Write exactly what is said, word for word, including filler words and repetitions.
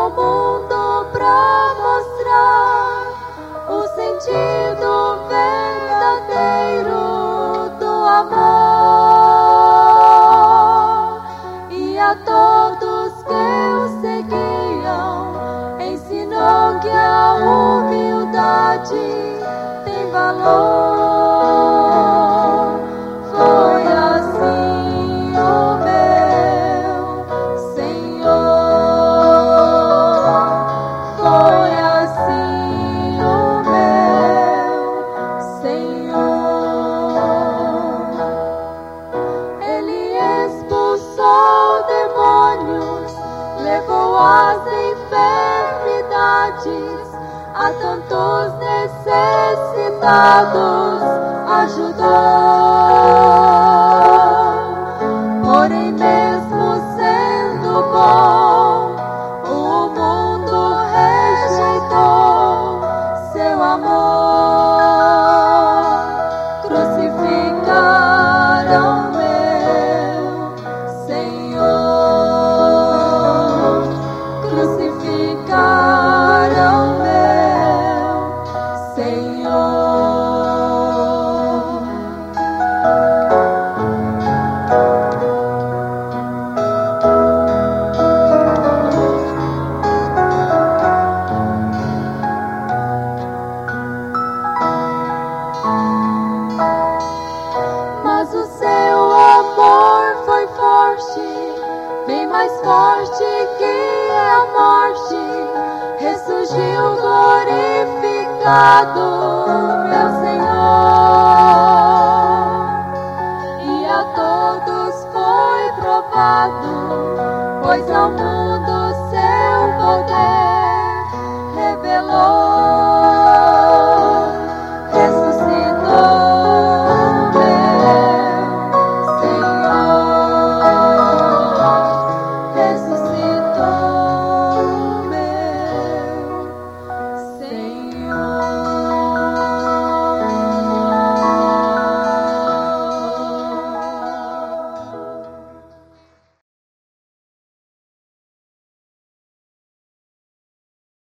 ao mundo pra mostrar o sentido verdadeiro do amor. E a todos que o seguiam ensinou que a humildade tem valor. Foi assim o meu Senhor, foi assim o meu Senhor. Ele expulsou demônios, levou as enfermidades, a tantos necessitados ajudou. Porém, mesmo sendo bom, o mundo rejeitou seu amor. Crucificaram meu Senhor, crucificaram meu Senhor. Mas o seu amor foi forte, bem mais forte que a morte. Ressurgiu glorificado, meu Senhor. E a todos foi provado, pois ao mundo seu poder revelou.